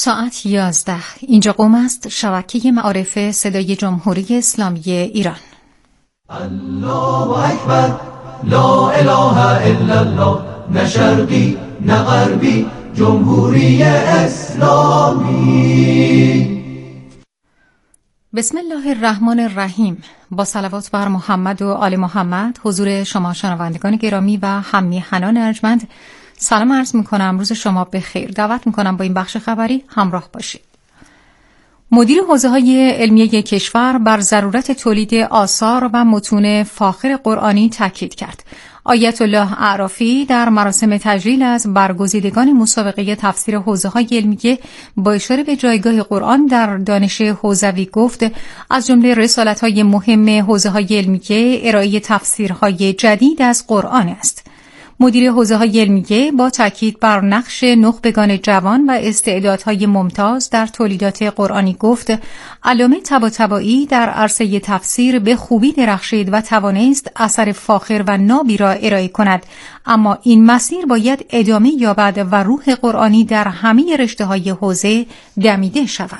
ساعت 11. اینجا قم است، شبکه معارف صدای جمهوری اسلامی ایران. الله اکبر، لا اله الا الله، نه شرقی نه غربی، جمهوری اسلامی. بسم الله الرحمن الرحیم. با صلوات بر محمد و آل محمد حضور شما شنوندگان گرامی و هم میهنان ارجمند سلام عرض میکنم. روز شما بخیر. دعوت میکنم با این بخش خبری همراه باشید. مدیر حوزه‌های علمیه کشور بر ضرورت تولید آثار و متون فاخر قرآنی تاکید کرد. آیت الله اعرافی در مراسم تجلیل از برگزیدگان مسابقه تفسیر حوزه‌های علمیه با اشاره به جایگاه قرآن در دانش حوزوی گفت از جمله رسالت‌های مهم حوزه‌های علمیه ارائه تفسیرهای جدید از قرآن است. مدیر حوزه‌های علمیه با تاکید بر نقش نخبگان جوان و استعدادهای ممتاز در تولیدات قرآنی گفت علامه طباطبایی در عرصه تفسیر به خوبی درخشید و توانست اثر فاخر و نابی را ارائه کند، اما این مسیر باید ادامه یابد و روح قرآنی در همه رشته‌های حوزه دمیده شود.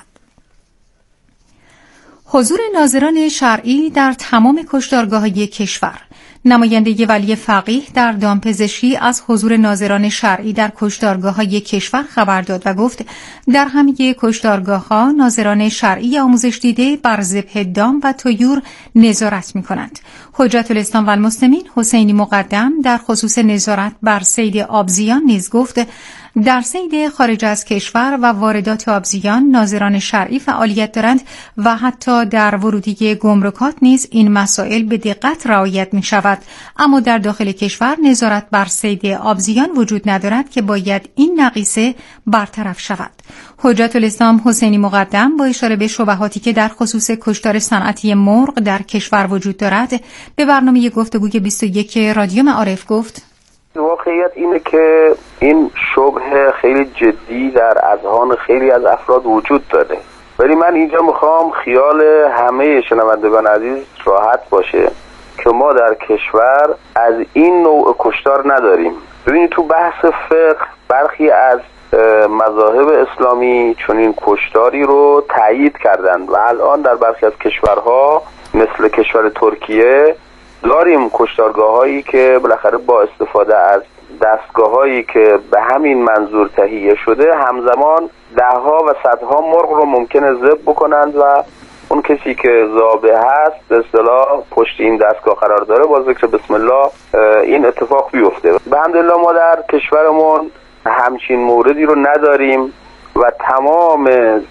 حضور ناظران شرعی در تمام کشتارگاه‌های کشور. نماینده ولی فقیه در دامپزشکی از حضور ناظران شرعی در کشتارگاه‌های کشور خبر داد و گفت در همه کشتارگاه‌ها ناظران شرعی آموزش دیده بر ذبح دام و طیور نظارت می‌کنند. حجت الاسلام و المسلمین حسینی مقدم در خصوص نظارت بر صید آبزیان نیز گفت در صید خارج از کشور و واردات آبزیان ناظران شرعی فعالیت دارند و حتی در ورودی گمرکات نیز این مسائل به دقت رعایت می شود، اما در داخل کشور نظارت بر صید آبزیان وجود ندارد که باید این نقیصه برطرف شود. حجت الاسلام حسینی مقدم با اشاره به شبهاتی که در خصوص کشتار صنعتی مرغ در کشور وجود دارد به برنامه گفتگوی 21 رادیو معارف گفت واقعیت اینه که این شبه خیلی جدی در اذهان خیلی از افراد وجود داره، ولی من اینجا میخوام خیال همه شنوندگان عزیز راحت باشه که ما در کشور از این نوع کشتار نداریم. ببینید تو بحث فقه برخی از مذاهب اسلامی چنین کشتاری رو تایید کردند و الان در برخی از کشورها مثل کشور ترکیه داریم کشتارگاه‌هایی که بالاخره با استفاده از دستگاه‌هایی که به همین منظور تهیه شده همزمان ده‌ها و صدها مرغ رو ممکنه ذبح بکنند و اون کسی که ذابح هست به اصطلاح پشت این دستگاه قرار داره با ذکر بسم الله این اتفاق بیفته. به الحمدلله ما در کشورمون همچین موردی رو نداریم و تمام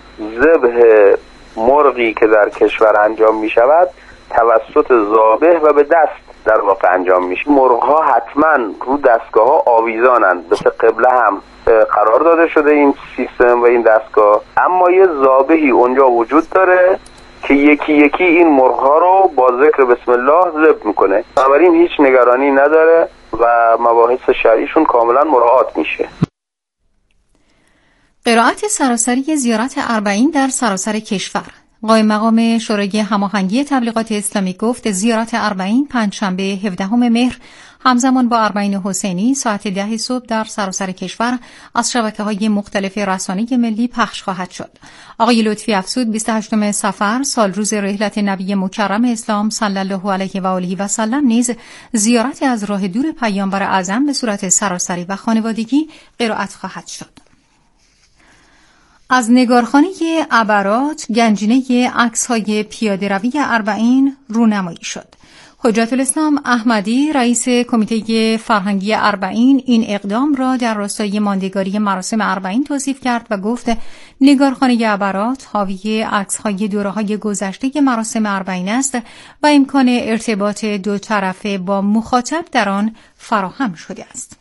ذبح مرغی که در کشور انجام می شود توسط ذابح و به دست در واقع انجام میشه. مرغ‌ها حتما رو دستگاه‌ها آویزانند، به قبله هم قرار داده شده این سیستم و این دستگاه، اما یه ذابحی اونجا وجود داره که یکی یکی این مرغ‌ها رو با ذکر بسم الله ذبح میکنه. بنابراین هیچ نگرانی نداره و مباحث شرعیشون کاملا مراعات میشه. قرائت سراسری زیارت 40 در سراسر کشور. قائم مقام شورای هماهنگی تبلیغات اسلامی گفت زیارت 40 پنجشنبه 17 مهر همزمان با 40 حسینی ساعت 10 صبح در سراسر کشور از شبکه‌های مختلف رسانه‌ای ملی پخش خواهد شد. آقای لطفی افزود 28 صفر سال روز رحلت نبی مکرم اسلام صلی الله علیه و آله و سلم نیز زیارت از راه دور پیامبر اعظم به صورت سراسری و خانوادگی قرائت خواهد شد. از نگارخانه عبرات گنجینه عکس‌های پیاده‌روی 40 رونمایی شد. حجت الاسلام احمدی رئیس کمیته فرهنگی 40 این اقدام را در راستای ماندگاری مراسم 40 توصیف کرد و گفت نگارخانه عبرات حاوی عکس‌های دوره‌های گذشته مراسم 40 است و امکان ارتباط دو طرفه با مخاطب در آن فراهم شده است.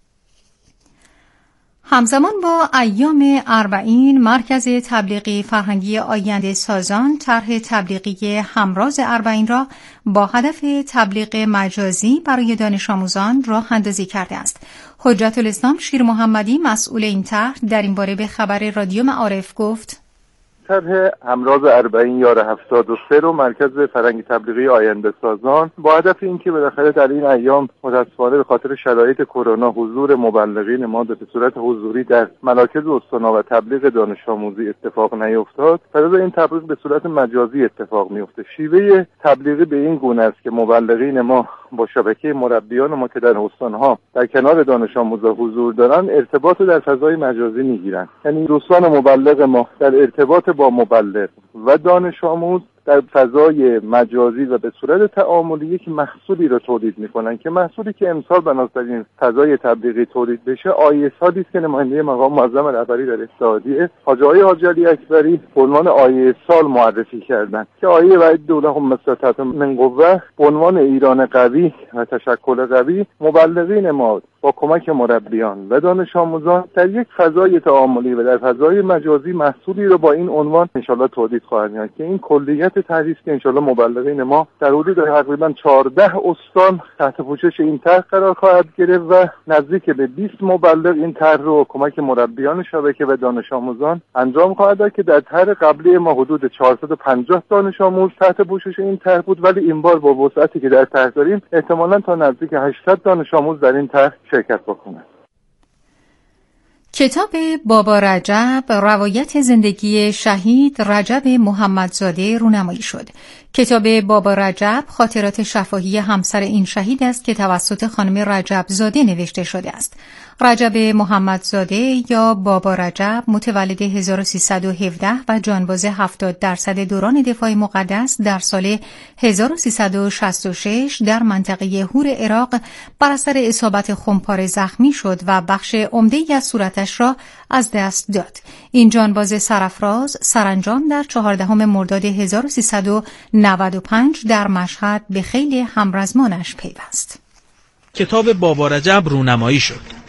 همزمان با ایام 40 مرکز تبلیغی فرهنگی آینده سازان طرح تبلیغی همراز 40 را با هدف تبلیغ مجازی برای دانش آموزان راه اندازی کرده است. حجت الاسلام شیر محمدی مسئول این طرح در این باره به خبر رادیو معارف گفت طرح همراز 40 یار 73 رو مرکز فرهنگی تبلیغی آینده سازان با هدف اینکه بالاخره در این ایام متأسفانه به خاطر شرایط کرونا حضور مبلغین ما به صورت حضوری در مراکز استانا و تبلیغ دانش آموزی اتفاق نیفتاد، فضا این تبلیغ به صورت مجازی اتفاق میفته. شیوه تبلیغی به این گونه است که مبلغین ما با شبکه مربیان ما که در استانها در کنار دانش آموزا حضور دارن ارتباط رو در فضای مجازی میگیرن. یعنی دوستان مبلغ ما در ارتباط با مبلغ و دانش آموز در فضای مجازی و به صورت تعاملی یک محصولی رو تولید میکنن که محصولی که امسال بنابراین فضای تبلیغی تولید بشه آیس‌هایی است که نماینده مقام معظم رهبری در اتحادیه حاج آقای حاجی علی اکبری به عنوان آیه سال معرفی کردن که آیه وحید دوله هم مستطاعت من قوه به عنوان ایران قوی و تشکل قوی مبلغین ما با کمک مربیان و دانش آموزان در یک فضای تعاملی و در فضای مجازی محصولی رو با این عنوان انشالله تولید خواهند کرد که این کلیت تحریف که انشالله مبلغین ما در حدود تقریبا 14 استان تحت پوشش این طرح قرار خواهد گرفت و نزدیک به 20 مبلغ این طرح رو کمک مربیان شبکه و دانش آموزان انجام خواهد داد که در طرح قبلی ما حدود 450 دانش آموز تحت پوشش این طرح بود، ولی این بار با وسعتی که در طرح داریم احتمالاً تا نزدیک 800 دانش آموز در این طرح شرکت بکنند. کتاب بابا رجب روایت زندگی شهید رجب محمدزاده رونمایی شد. کتاب بابا رجب خاطرات شفاهی همسر این شهید است که توسط خانم رجب زاده نوشته شده است. رجب محمدزاده یا بابا رجب متولد 1317 و جانباز 70% دوران دفاع مقدس در سال 1366 در منطقه هور عراق بر اثر اصابت خمپاره زخمی شد و بخش عمده‌ای از صورتش را از دست داد. این جانباز سرافراز سرانجام در 14 مرداد 1395 در مشهد به خیل همرزمانش پیوست. کتاب بابا رجب رونمایی شد.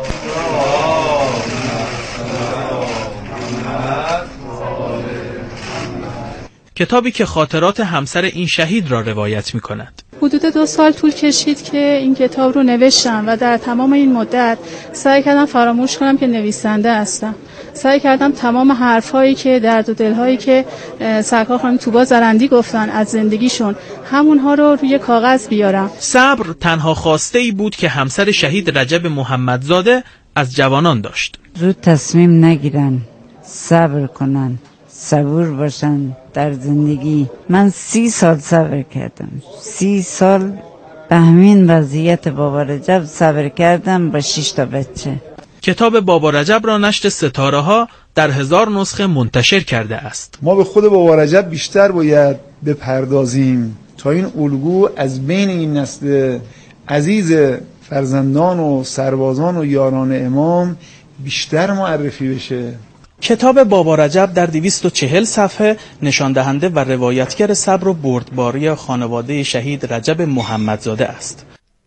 کتابی که خاطرات همسر این شهید را روایت می کند. حدود 2 سال طول کشید که این کتاب رو نوشتم و در تمام این مدت سعی کردم فراموش کنم که نویسنده هستم. سعی کردم تمام حرفایی که درد و دلهایی که سرکار خانم طوبا زرندی گفتن از زندگیشون همونها رو روی کاغذ بیارم. صبر تنها خواسته‌ای بود که همسر شهید رجب محمدزاده از جوانان داشت. زود تصمیم نگیرن، صبر کنن، صبور باشن در زندگی. من 30 سال صبر کردم، 30 سال به همین وضعیت بابا رجب صبر کردم با 6 تا بچه. کتاب بابا رجب را نشر ستاره ها در 1000 نسخه منتشر کرده است. ما به خود بابا رجب بیشتر باید بپردازیم تا این الگو از بین این نسل عزیز فرزندان و سربازان و یاران امام بیشتر معرفی بشه. کتاب بابا رجب در 240 صفحه نشان دهنده و روایتگر صبر و بردباری خانواده شهید رجب محمدزاده است.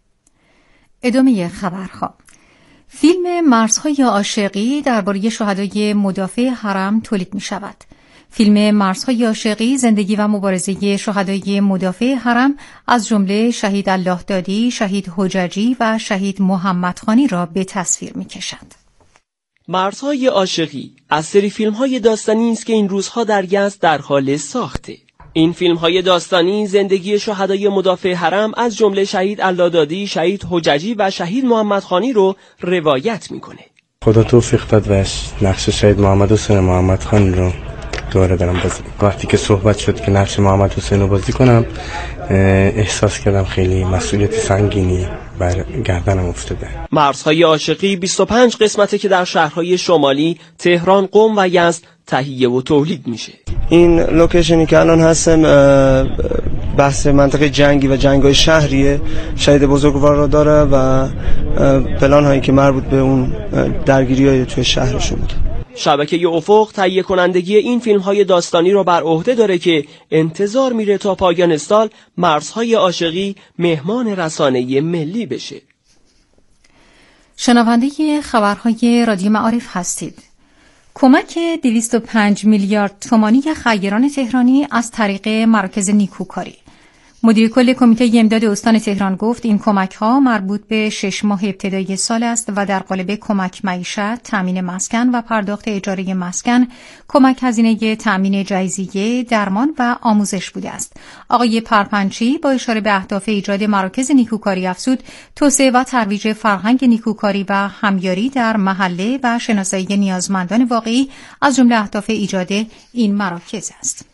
ادامه خبرها. فیلم مرزهای عاشقی درباره شهدای مدافع حرم تولید می شود. فیلم مرزهای عاشقی زندگی و مبارزه شهدای مدافع حرم از جمله شهید الله دادی، شهید حججی و شهید محمد خانی را به تصویر می کشد. مرزهای عاشقی از سری فیلم‌های داستانی است که این روزها در یزد در حال ساخته. این فیلم‌های داستانی زندگی شهدای مدافع حرم از جمله شهید الله دادی، شهید حججی و شهید محمد خانی رو روایت می‌کنه. خدا توفیق داد و نقش شهید محمد حسین محمد خان رو دوباره دارم بازی. وقتی که صحبت شد که نقش محمد حسین رو بازی کنم احساس کردم خیلی مسئولیت سنگینی بر گردنم افتاده. مرزهای عاشقی 25 قسمته که در شهرهای شمالی تهران، قم و یزد تهیه و تولید میشه. این لوکیشنی که الان هستم بحث منطقه جنگی و جنگ‌های شهریه. شهید بزرگوار را داره و پلان هایی که مربوط به اون درگیری‌های توی شهرشون بود. شبکه افق تهیه کنندگی این فیلم‌های داستانی را بر عهده داره که انتظار میره تا پایان سال مرزهای عاشقی مهمان رسانه ملی بشه. شنونده خبرهای رادیو معارف هستید. کمک 205 میلیارد تومانی خیران تهرانی از طریق مراکز نیکوکاری. مدیر کل کمیته امداد استان تهران گفت این کمک‌ها مربوط به 6 ماه ابتدایی سال است و در قالب کمک معیشت، تامین مسکن و پرداخت اجاره مسکن، کمک هزینه تامین جایزیه، درمان و آموزش بوده است. آقای پرپنچی با اشاره به اهداف ایجاد مراکز نیکوکاری افزود توسعه و ترویج فرهنگ نیکوکاری و همیاری در محله و شناسایی نیازمندان واقعی از جمله اهداف ایجاد این مراکز است.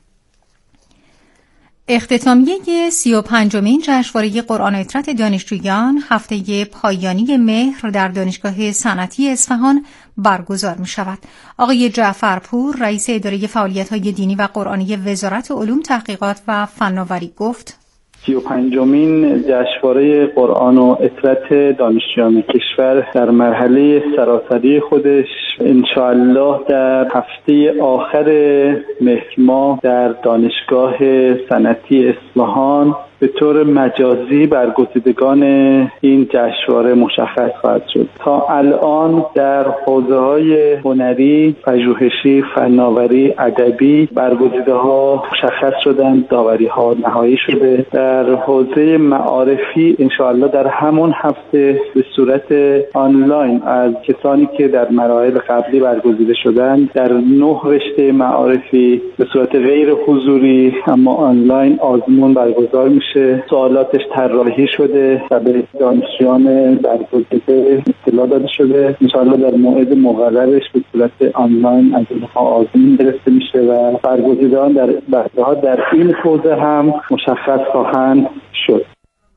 اختتامیه 35مین جشنواره قرآن و عطرت دانشجویان هفته پایانی مهر در دانشگاه صنعتی اصفهان برگزار می شود. آقای جعفرپور رئیس اداره فعالیت‌های دینی و قرآنی وزارت علوم تحقیقات و فناوری گفت 35مین جشنواره قرآن و عطرت دانشجویان کشور در مرحله سراسری خودش انشاءالله در هفته آخر مهر ماه در دانشگاه صنعتی اصفهان به طور مجازی برگزیدگان این جشنواره مشخص خواهد شد. تا الان در حوزه‌های هنری، پژوهشی، فناوری، ادبی برگزیده‌ها مشخص شدند، داوری‌ها نهایی شده. در حوزه معارفی انشاءالله در همون هفته به صورت آنلاین از کسانی که در مراحل قبلی برگزیده شدند در 9 رشته معارفی به صورت غیر حضوری اما آنلاین آزمون برگزار میشه. سوالاتش طراحی شده و به دانشجویان برگزیده اطلاع داده شده. انشاءالله در موعد مقررش به صورت آنلاین از اینها آزمون گرفته میشه و برگزیدگان در بحث‌ها در این حوزه هم مشخص خواهند شد.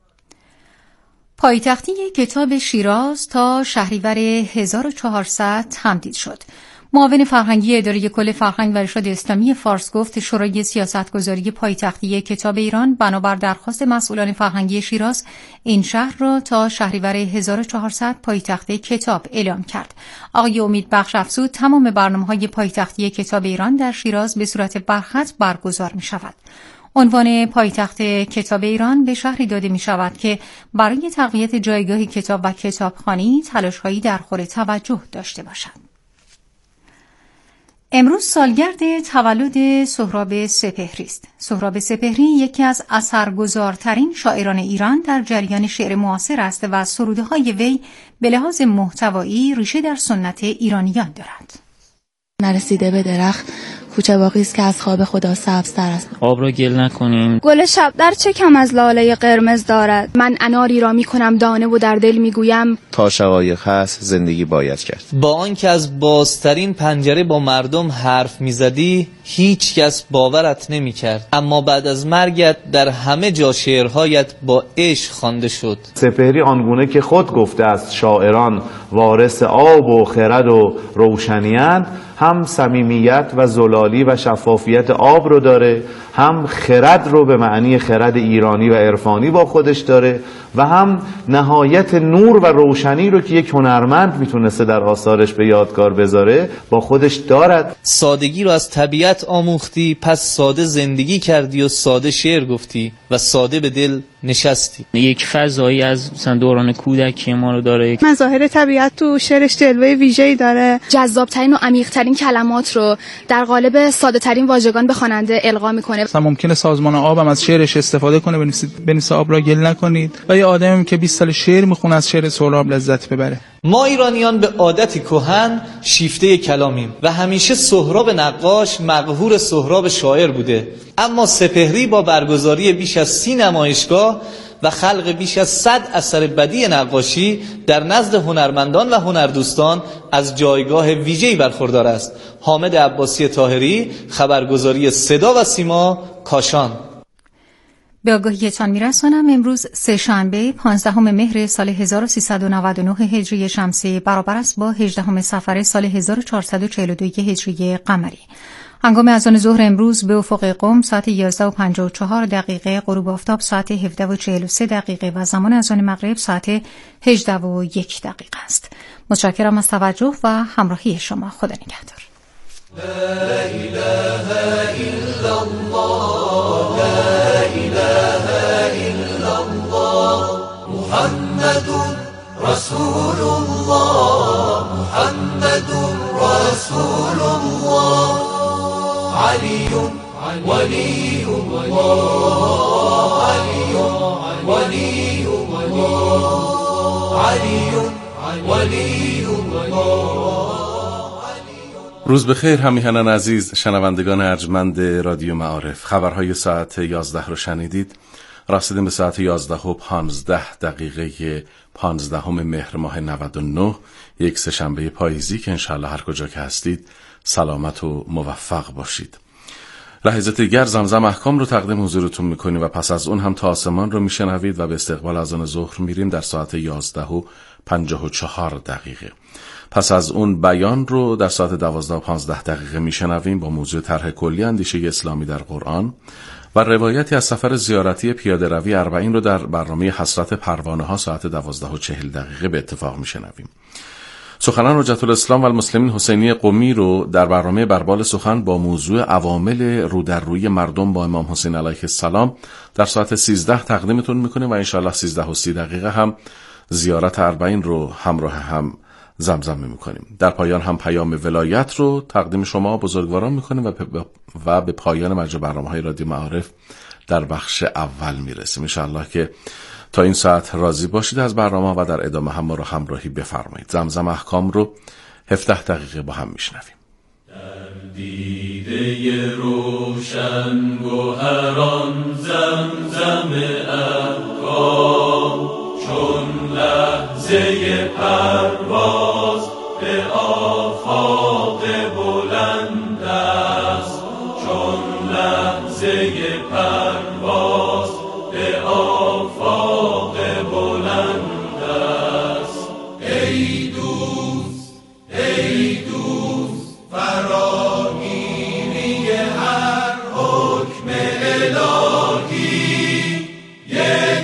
پایتختی کتاب شیراز تا شهریور 1400 تمدید شد. معاون فرهنگی اداره کل فرهنگ و ارشاد اسلامی فارس گفت شورای سیاستگذاری پایتختی کتاب ایران بنابر درخواست مسئولان فرهنگی شیراز این شهر را تا شهریور 1400 پایتخت کتاب اعلام کرد. آقای امیدبخش افزود تمام برنامه‌های پایتختی کتاب ایران در شیراز به صورت برخط برگزار می‌شود. عنوان پایتخت کتاب ایران به شهری داده می شود که برای تقویت جایگاه کتاب و کتابخوانی تلاش‌هایی در خور توجه داشته باشد. امروز سالگرد تولد سهراب سپهری است. سهراب سپهری یکی از اثرگذارترین شاعران ایران در جریان شعر معاصر است و سروده‌های وی به لحاظ محتوایی ریشه در سنت ایرانیان دارد. نرسیده به درخت کوچه باقی است که از خواب خدا سبزتر است. آب را گل نکنیم. گل شبدر چه کم از لاله قرمز دارد. من اناری را می کنم دانه و در دل می گویم تا شقایق هست زندگی باید کرد. با آنکه از بازترین پنجره با مردم حرف می زدی هیچ کس باورت نمی کرد، اما بعد از مرگت در همه جا شعرهایت با عشق خوانده شد. سپهری آنگونه که خود گفته است شاعران وارث آب و خرد و روشنی‌اند، هم صمیمیت و زلالی و شفافیت آب رو داره، هم خرد رو به معنی خرد ایرانی و عرفانی با خودش داره و هم نهایت نور و روشنی رو که یک هنرمند میتونسته در آثارش به یادگار بذاره با خودش دارد. سادگی رو از طبیعت آموختی، پس ساده زندگی کردی و ساده شعر گفتی و ساده به دل نشستی. یک فضایی از مثلا دوران کودکی ما رو داره. مظاهر طبیعت تو شعرش جلوه ویژه‌ای داره. جذاب‌ترین و عمیق‌ترین کلمات رو در قالب ساده‌ترین واژگان به خواننده القا می‌کنه. مثلا ممکنه سازمان آب هم از شعرش استفاده کنه، بنویسه آب را گل نکنید، و یه آدمی که 20 سال شعر میخونه از شعر سهراب لذت ببره. ما ایرانیان به عادتی کهن شیفته کلامیم و همیشه سهراب نقاش مقهور سهراب شاعر بوده، اما سپهری با برگزاری بیش از 30 نمایشگاه و خلق بیش از 100 اثر بدیع نقاشی در نزد هنرمندان و هنردوستان از جایگاه ویژه‌ای برخوردار است. حامد عباسی طاهری، خبرگزاری صدا و سیما، کاشان. به آگاهیتان میرسانم امروز سه‌شنبه 15 مهر سال 1399 هجری شمسی برابر است با 18 صفر سال 1442 هجری قمری. هنگام اذان ظهر امروز به افق قم ساعت 11:54 غروب آفتاب ساعت 17:43 و زمان اذان مغرب ساعت 18:01 است. متشکرم از توجه و همراهی شما. خدا نگهدار. لا إله إلا الله لا إله إلا الله محمد رسول الله محمد رسول الله علي ولي الله ولی الله علی ولی الله. روز بخیر همیهنان عزیز، شنوندگان ارجمند رادیو معارف. خبرهای ساعت 11 رو شنیدید. رسیدیم به ساعت 11:15 15 مهر ماه 99، یک سه‌شنبه پاییزی که انشاءالله هر کجا که هستید سلامت و موفق باشید. لحظات دیگر زمزم احکام رو تقدیم حضورتون میکنیم و پس از اون هم تا آسمان رو میشنوید و به استقبال اذان ظهر میریم در ساعت 11:54. پس از اون بیان رو در ساعت 12:15 میشنویم با موضوع طرح کلی اندیشه اسلامی در قرآن و روایتی از سفر زیارتی پیاده روی 40 رو در برنامه حسرت پروانه ها ساعت 12:40 به اتفاق میشنویم. سخنان حجت الاسلام و المسلمین حسینی قمی رو در برنامه بربال سخن با موضوع عوامل رو در روی مردم با امام حسین علیه السلام در ساعت 13 تقدیمتون میکنیم و انشاءالله 13:30 هم زیارت 40 رو همراه هم زمزم میکنیم. در پایان هم پیام ولایت رو تقدیم شما بزرگواران میکنیم و به پایان مجموع برنامه‌های رادیو معارف در بخش اول میرسیم. انشاءالله که تا این ساعت راضی باشید از برنامه و در ادامه هم ما رو همراهی بفرمایید. زمزم احکام رو 17 دقیقه با هم میشنویم. در دیده روشن گوهران زمزم احکام، چون لحظه پرواز به آفاق بلند است، چون لحظه پرواز به آفاق بلند است. ای دوست ای دوست فراگیری هر حکم الهی، یک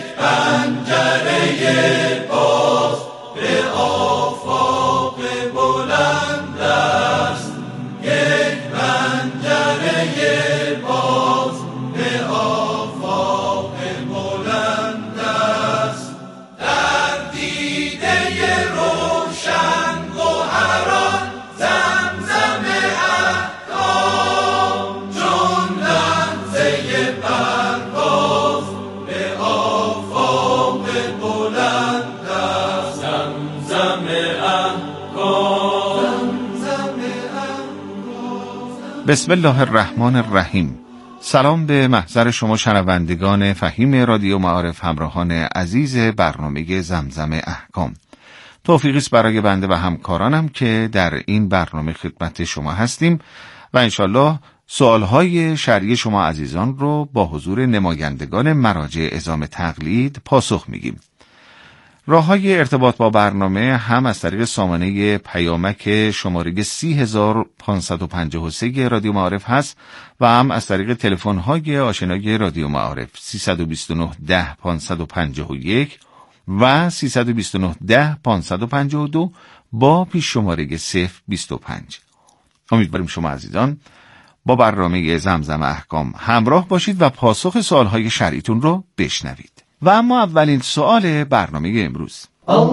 پنجره باز به آفاق بلند است، یک پنجره باز به آفاق بلند است. در دیده روشن گوهران زمزم احکام، چون لحظه پرواز به آفاق بلند است. زمزم احکام. بسم الله الرحمن الرحیم. سلام به محضر شما شنوندگان فهیم رادیو معارف، همراهان عزیز برنامه زمزم احکام. توفیقی است برای بنده و همکارانم که در این برنامه خدمت شما هستیم و انشالله سوالهای شرعی شما عزیزان رو با حضور نمایندگان مراجع عظام تقلید پاسخ میگیم. راه‌های ارتباط با برنامه هم از طریق سامانه پیامک شماره 30553 رادیو معارف هست و هم از طریق تلفن‌های آشنای رادیو معارف 329 10 551 و 329 10 552 با پیش شماره 025. امیدواریم شما عزیزان با برنامه زمزم احکام همراه باشید و پاسخ سوالهای شرعیتون رو بشنوید. و اما اولین سوال برنامه امروز: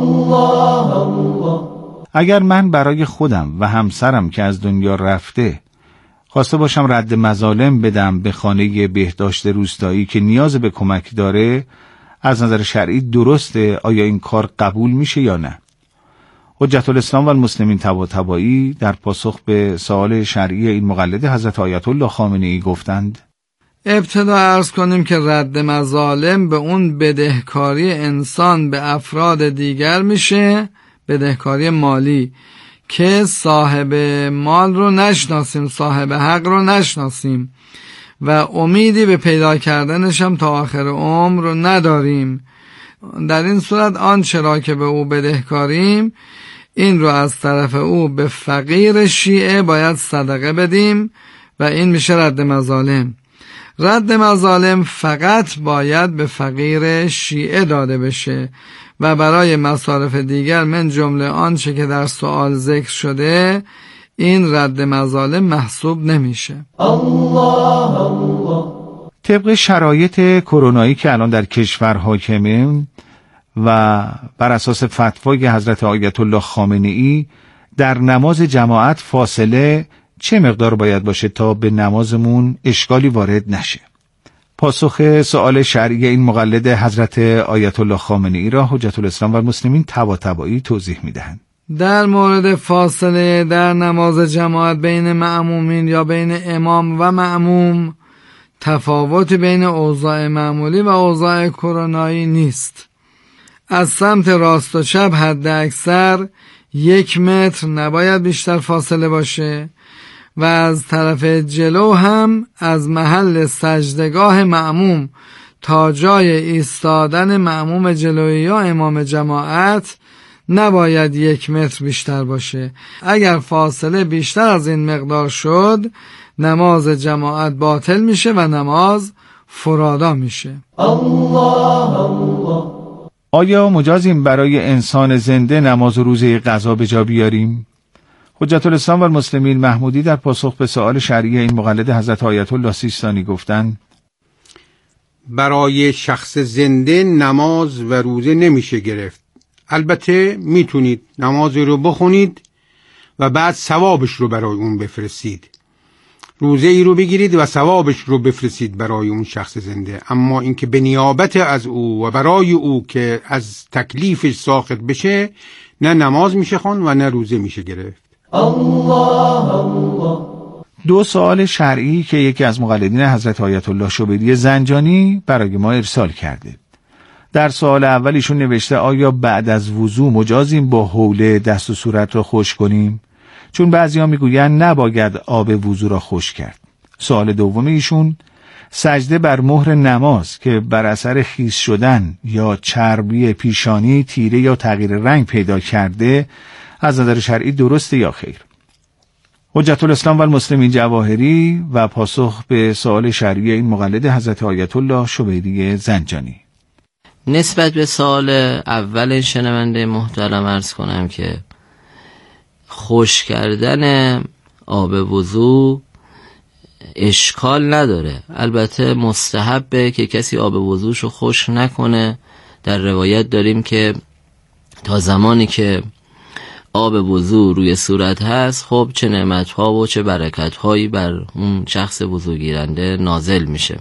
اگر من برای خودم و همسرم که از دنیا رفته خواسته باشم رد مظالم بدم به خانه بهداشت روستایی که نیاز به کمک داره، از نظر شرعی درسته؟ آیا این کار قبول میشه یا نه؟ حجت الاسلام و المسلمین طباطبایی در پاسخ به سوال شرعی این مقلد حضرت آیت الله خامنه‌ای گفتند: ابتدا عرض کنیم که رد مظالم به اون بدهکاری انسان به افراد دیگر میشه، بدهکاری مالی که صاحب مال رو نشناسیم، صاحب حق رو نشناسیم و امیدی به پیدا کردنش هم تا آخر عمر رو نداریم. در این صورت آنچه را که به او بدهکاریم این رو از طرف او به فقیر شیعه باید صدقه بدیم و این میشه رد مظالم. رد مظالم فقط باید به فقیر شیعه داده بشه و برای مصارف دیگر من جمله آنچه که در سوال ذکر شده این رد مظالم محسوب نمیشه. طبق شرایط کرونایی که الان در کشور حاکمه و بر اساس فتوای حضرت آیت الله خامنه‌ای در نماز جماعت فاصله چه مقدار باید باشه تا به نمازمون اشکالی وارد نشه؟ پاسخ سوال شرعی این مقلد حضرت آیت الله خامنه‌ای را حجت الاسلام و المسلمین طباطبایی توضیح می‌دهند. در مورد فاصله در نماز جماعت بین مأمومین یا بین امام و مأموم تفاوت بین اوضاع معمولی و اوضاع کرونایی نیست. از سمت راست و چپ حد اکثر 1 متر نباید بیشتر فاصله باشه و از طرف جلو هم از محل سجدگاه مأموم تا جای ایستادن مأموم جلویی یا امام جماعت نباید 1 متر بیشتر باشه. اگر فاصله بیشتر از این مقدار شد نماز جماعت باطل میشه و نماز فرادا میشه. آیا مجازیم برای انسان زنده نماز و روزه قضا به جا بیاریم؟ حجت الاسلام و المسلمین محمودی در پاسخ به سوال شرعی این مقلد حضرت آیت الله سیستانی گفتند: برای شخص زنده نماز و روزه نمیشه گرفت. البته میتونید نمازی رو بخونید و بعد ثوابش رو برای اون بفرستید. روزه ای رو بگیرید و ثوابش رو بفرستید برای اون شخص زنده. اما اینکه به نیابت از او و برای او که از تکلیفش ساقط بشه، نه نماز میشه خوند و نه روزه میشه گرفت. دو سوال شرعی که یکی از مقلدین حضرت آیت الله شبیری زنجانی برای ما ارسال کرده. در سوال اول ایشون نوشته آیا بعد از وضو مجازیم با حوله دست و صورت را خشک کنیم؟ چون بعضیا میگویند نباید آب وضو را خشک کرد. سوال دوم ایشون سجده بر مهر نماز که بر اثر خیس شدن یا چربی پیشانی تیره یا تغییر رنگ پیدا کرده از نظر شرعی درسته یا خیر؟ حجت الاسلام و المسلمین جواهری و پاسخ به سوال شرعی این مقلد حضرت آیت الله شبیری زنجانی. نسبت به سوال اول شنونده محترم عرض کنم که خشک کردن آب وضو اشکال نداره. البته مستحبه که کسی آب وضوشو خشک نکنه. در روایت داریم که تا زمانی که آب وضو روی صورت هست خب چه نعمت‌ها و چه برکت‌هایی بر اون شخص وضو گیرنده نازل میشه.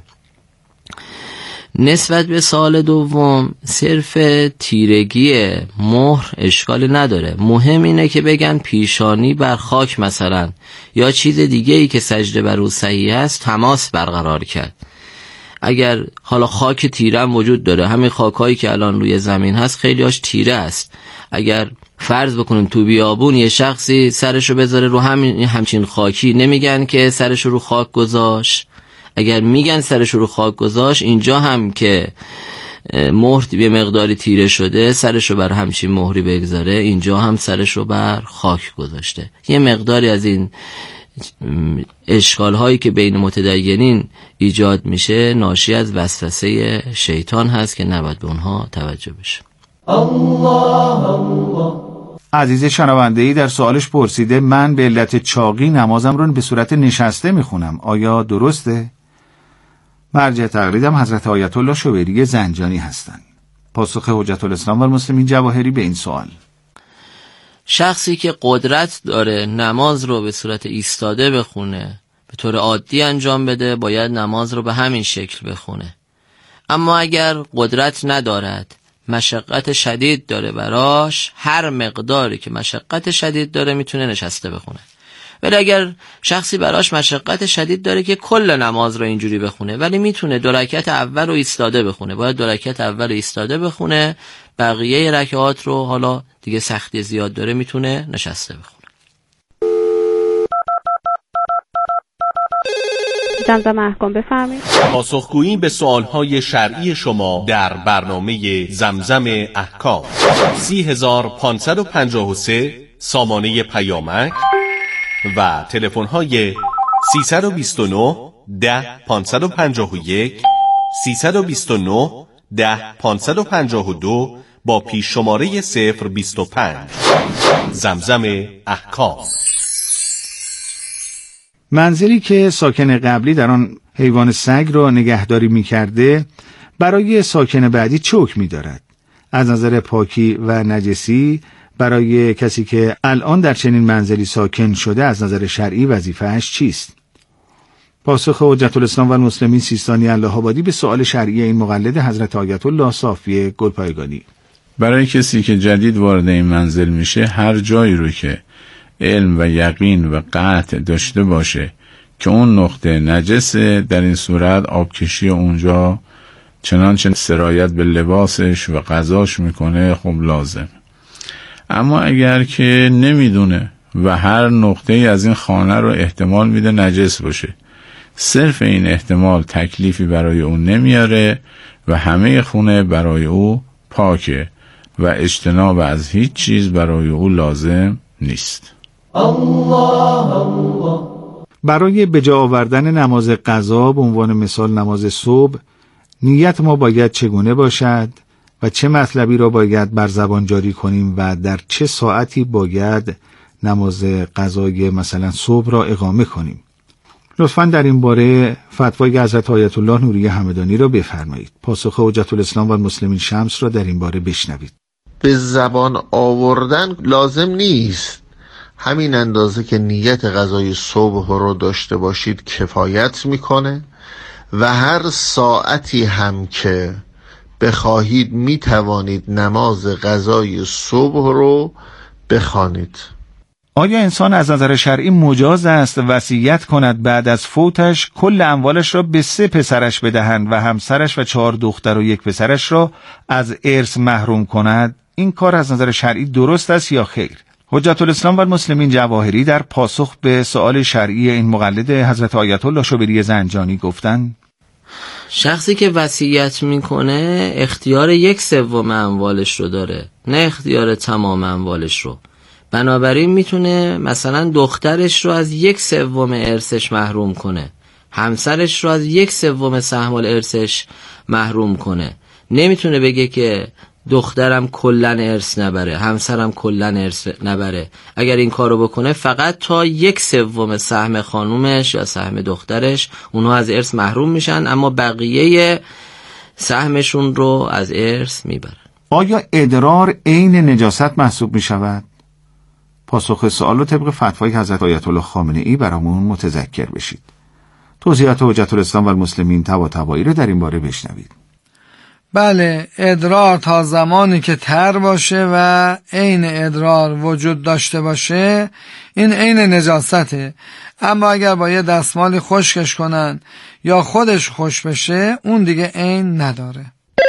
نسبت به سوال دوم صرف تیرگی مهر اشکالی نداره. مهم اینه که بگن پیشانی بر خاک مثلا یا چیز دیگه ای که سجده بر او صحیح است تماس برقرار کرد. اگر حالا خاک تیره هم وجود داره، همین خاکایی که الان روی زمین هست خیلی هاش تیره است. اگر فرض بکنیم تو بیابون یه شخصی سرشو بذاره رو همچین خاکی، نمیگن که سرشو رو خاک گذاشت. اگر میگن سرشو رو خاک گذاشت، اینجا هم که مهر به مقداری تیره شده سرشو بر همچین مهری بگذاره، اینجا هم سرشو بر خاک گذاشته. یه مقداری از این اشکال هایی که بین متدینین ایجاد میشه ناشی از وسوسه شیطان هست که نباید به اونها توجه بشه. عزیز شنونده‌ای در سوالش پرسیده من به علت چاقی نمازم رو به صورت نشسته میخونم، آیا درسته؟ مرجع تقلیدم حضرت آیت الله شبیری زنجانی هستند. پاسخ حجت الاسلام و المسلمین جواهری به این سوال: شخصی که قدرت داره نماز رو به صورت ایستاده بخونه، به طور عادی انجام بده، باید نماز رو به همین شکل بخونه. اما اگر قدرت ندارد، مشقت شدید داره براش، هر مقداری که مشقت شدید داره میتونه نشسته بخونه. ولی اگر شخصی براش مشقت شدید داره که کل نماز رو اینجوری بخونه ولی میتونه 2 رکعت اول رو ایستاده بخونه، باید 2 رکعت اول رو ایستاده بخونه، بقیه رکعات رو حالا دیگه سختی زیاد داره میتونه نشسته بخونه. زمزم احکام بفرمایید. پاسخگویی به سوالهای شرعی شما در برنامه زمزم احکام 30553 سامانه پیامک و تلفن‌های 329 10 551 329 10 552 با پیش شماره 025. زمزم احکام. منزلی که ساکن قبلی در آن حیوان سگ را نگهداری می‌کرده برای ساکن بعدی چه حکمی دارد؟ از نظر پاکی و نجسی برای کسی که الان در چنین منزلی ساکن شده از نظر شرعی وظیفه‌اش چیست؟ پاسخ حجت الاسلام و المسلمین سیستانی الله آبادی به سوال شرعی این مقلد حضرت آیت الله صافی گلپایگانی. برای کسی که جدید وارد این منزل میشه، هر جایی رو که علم و یقین و قطع داشته باشه که اون نقطه نجسه، در این صورت آبکشی اونجا چنانچه سرایت به لباسش و غذاش میکنه خب لازم. اما اگر که نمیدونه و هر نقطه از این خانه رو احتمال میده نجس باشه، صرف این احتمال تکلیفی برای اون نمیاره و همه خونه برای او پاکه و اجتناب از هیچ چیز برای او لازم نیست. برای به جا آوردن نماز قضا به عنوان مثال نماز صبح، نیت ما باید چگونه باشد و چه مطلبی را باید بر زبان جاری کنیم و در چه ساعتی باید نماز قضای مثلا صبح را اقامه کنیم؟ لطفاً در این باره فتوای حضرت آیت الله نوری همدانی را بفرمایید. پاسخ حجت الاسلام و المسلمین شمس را در این باره بشنوید. به زبان آوردن لازم نیست، همین اندازه که نیت غذای صبح رو داشته باشید کفایت میکنه و هر ساعتی هم که بخواهید میتوانید نماز غذای صبح رو بخوانید. آیا انسان از نظر شرعی مجاز است وصیت کند بعد از فوتش کل اموالش را به 3 پسرش بدهند و همسرش و 4 دختر و 1 پسرش را از ارث محروم کند؟ این کار از نظر شرعی درست است یا خیر؟ حجت الاسلام و المسلمین جواهری در پاسخ به سؤال شرعی این مقلد حضرت آیت الله شبلی زنجانی گفتند: شخصی که وصیت میکنه اختیار 1/3 اموالش رو داره، نه اختیار تمام اموالش رو. بنابراین میتونه مثلا دخترش رو از 1/3 ارثش محروم کنه، همسرش رو از 1/3 سهم الارثش محروم کنه. نمیتونه بگه که دخترم کلن ارث نبره، همسرم کلن ارث نبره. اگر این کارو بکنه فقط تا 1/3 سهم خانومش یا سهم دخترش اونها از ارث محروم میشن، اما بقیه سهمشون رو از ارث میبرن. آیا ادرار عین نجاست محسوب میشود؟ پاسخ سوال رو طبق فتوای حضرت آیت الله خامنه‌ای برامون متذکر بشید. توضیحات حجت الاسلام و المسلمین طباطبایی رو در این باره بشنوید. بله، ادرار تا زمانی که تر باشه و عین ادرار وجود داشته باشه این عین نجاسته، اما اگر با یه دستمالی خشکش کنن یا خودش خوش بشه اون دیگه عین نداره.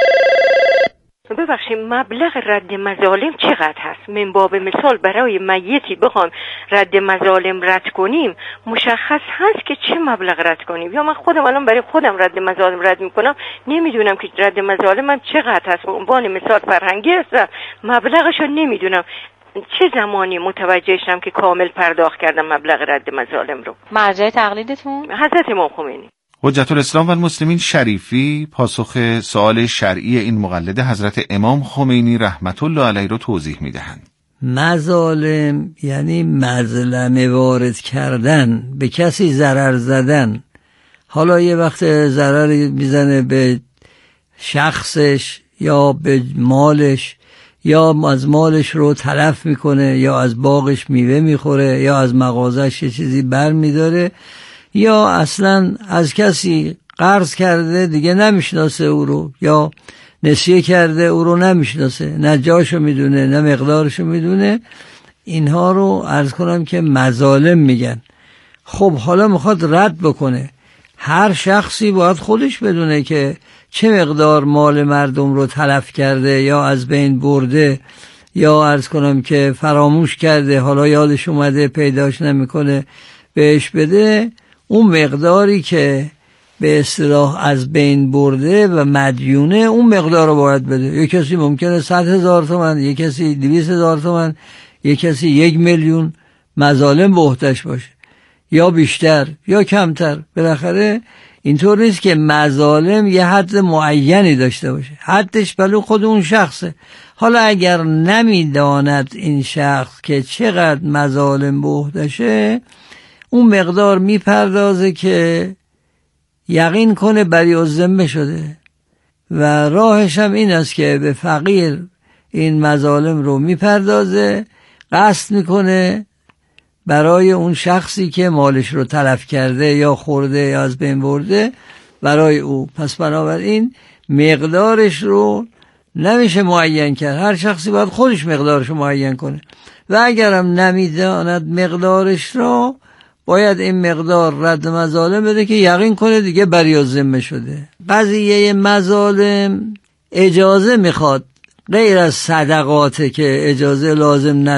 ببخشید مبلغ رد مظالم چقدر هست؟ من باب مثال برای میتی بخوام رد مظالم رد کنیم مشخص هست که چه مبلغ رد کنیم، یا من خودم الان برای خودم رد مظالم رد میکنم نمیدونم که رد مظالمم چقدر هست. به عنوان مثال فرهنگی هست مبلغشو نمیدونم، چه زمانی متوجه شدم که کامل پرداخت کردم مبلغ رد مظالم رو؟ مرجع تقلیدتون حضرت امام خمینی. حجت الاسلام و المسلمین شریفی پاسخ سوال شرعی این مقلد حضرت امام خمینی رحمت الله علیه رو توضیح میدهند. مظالم یعنی مظلمه وارد کردن، به کسی ضرر زدن. حالا یه وقت ضرر میزنه به شخصش یا به مالش، یا از مالش رو تلف میکنه، یا از باغش میوه میخوره، یا از مغازش یه چیزی بر میداره، یا اصلا از کسی قرض کرده دیگه نمیشناسه او رو، یا نسیه کرده او رو نمیشناسه، نه جاشو میدونه نه مقدارشو میدونه. اینها رو عرض کنم که مظالم میگن. خب حالا میخواد رد بکنه، هر شخصی باید خودش بدونه که چه مقدار مال مردم رو تلف کرده یا از بین برده یا عرض کنم که فراموش کرده، حالا یادش اومده پیداش نمیکنه بهش بده. اون مقداری که به اصطلاح از بین برده و مدیونه اون مقدار رو باید بده. یک کسی ممکنه 100,000 تومان، یک کسی 200,000 تومان، یک کسی 1,000,000 مظالم به عهده‌اش باشه، یا بیشتر یا کمتر. بالاخره اینطور نیست که مظالم یه حد معینی داشته باشه، حدش بلو خود اون شخصه. حالا اگر نمیداند این شخص که چقدر مظالم به عهده‌شه، اون مقدار میپردازه که یقین کنه بری الذمه شده، و راهش هم این است که به فقیر این مظالم رو میپردازه، قصد میکنه برای اون شخصی که مالش رو تلف کرده یا خورده یا از بین برده برای او. پس بنابراین مقدارش رو نمیشه معین کرد، هر شخصی باید خودش مقدارش رو معین کنه و اگرم نمیداند مقدارش رو باید این مقدار رد مظالم بده که یقین کنه دیگه بری از ذمه شده. قضیه مظالم اجازه میخواد، غیر از صدقاته که اجازه لازم نداره.